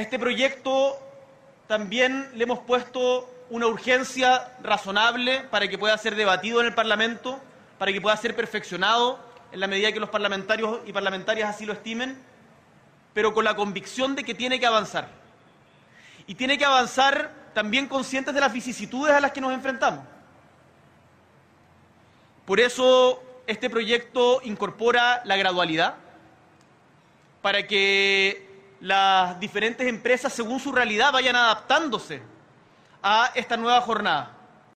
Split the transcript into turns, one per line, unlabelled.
este proyecto también le hemos puesto una urgencia razonable para que pueda ser debatido en el Parlamento, para que pueda ser perfeccionado en la medida que los parlamentarios y parlamentarias así lo estimen, pero con la convicción de que tiene que avanzar. Y tiene que avanzar también conscientes de las vicisitudes a las que nos enfrentamos. Por eso este proyecto incorpora la gradualidad para que las diferentes empresas, según su realidad, vayan adaptándose a esta nueva jornada.